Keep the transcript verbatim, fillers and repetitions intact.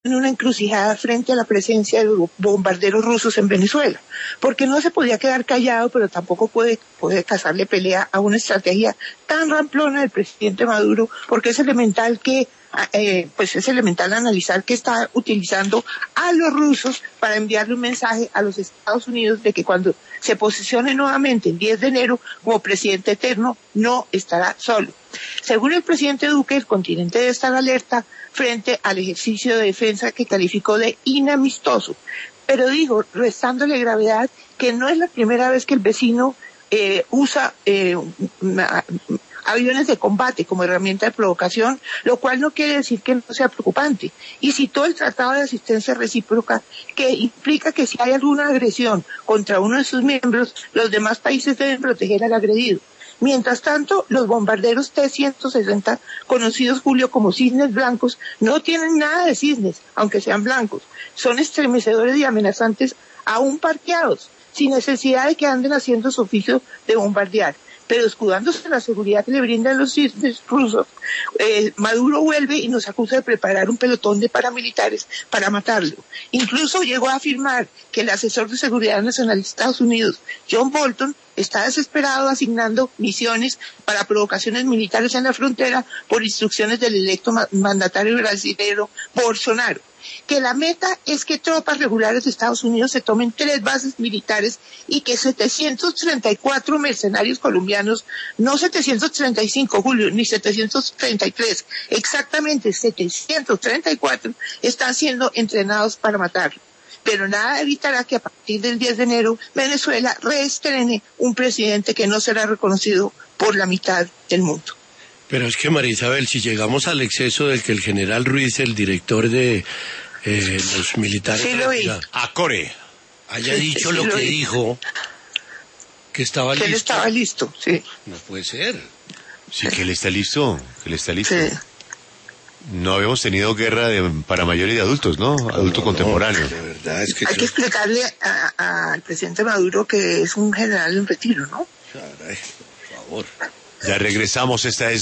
en una encrucijada frente a la presencia de bombarderos rusos en Venezuela, porque no se podía quedar callado, pero tampoco puede, puede cazarle pelea a una estrategia tan ramplona del presidente Maduro, porque es elemental que Eh, pues es elemental analizar que está utilizando a los rusos para enviarle un mensaje a los Estados Unidos de que cuando se posicione nuevamente el diez de enero como presidente eterno, no estará solo. Según el presidente Duque, el continente debe estar alerta frente al ejercicio de defensa que calificó de inamistoso. Pero digo, restándole gravedad, que no es la primera vez que el vecino eh, usa eh, una, aviones de combate como herramienta de provocación, lo cual no quiere decir que no sea preocupante. Y citó el Tratado de Asistencia Recíproca, que implica que si hay alguna agresión contra uno de sus miembros, los demás países deben proteger al agredido. Mientras tanto, los bombarderos T ciento sesenta, conocidos, Julio, como cisnes blancos, no tienen nada de cisnes, aunque sean blancos. Son estremecedores y amenazantes aún parqueados, sin necesidad de que anden haciendo su oficio de bombardear. Pero escudándose en la seguridad que le brindan los cisnes rusos, eh, Maduro vuelve y nos acusa de preparar un pelotón de paramilitares para matarlo. Incluso llegó a afirmar que el asesor de seguridad nacional de Estados Unidos, John Bolton, está desesperado asignando misiones para provocaciones militares en la frontera por instrucciones del electo mandatario brasileño Bolsonaro. Que la meta es que tropas regulares de Estados Unidos se tomen tres bases militares y que setecientos treinta y cuatro mercenarios colombianos, no setecientos treinta y cinco, Julio, ni setecientos treinta y tres, exactamente setecientos treinta y cuatro, están siendo entrenados para matarlo. Pero nada evitará que a partir del diez de enero Venezuela reestrene un presidente que no será reconocido por la mitad del mundo. Pero es que, María Isabel, si llegamos al exceso del que el general Ruiz, el director de eh, los militares... Sí, lo vi. ACORE, haya sí, dicho sí, lo, lo que vi. dijo, que estaba que listo. él estaba listo, sí. No puede ser. Sí, que él está listo, que él está listo. Sí. No habíamos tenido guerra de, para mayores y adultos, ¿no? Adulto No, contemporáneo. no, de verdad es que... Hay que explicarle al presidente Maduro que es un general en retiro, ¿no? Caray, por favor. Ya regresamos, esta es